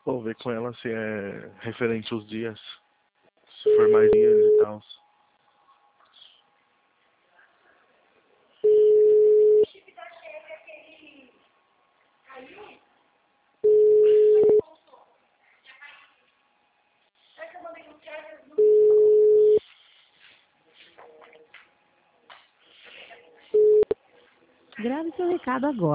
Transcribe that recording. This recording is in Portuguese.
Vou ver com ela se é referente aos dias. Se for mais dias e tal. Grave seu recado agora.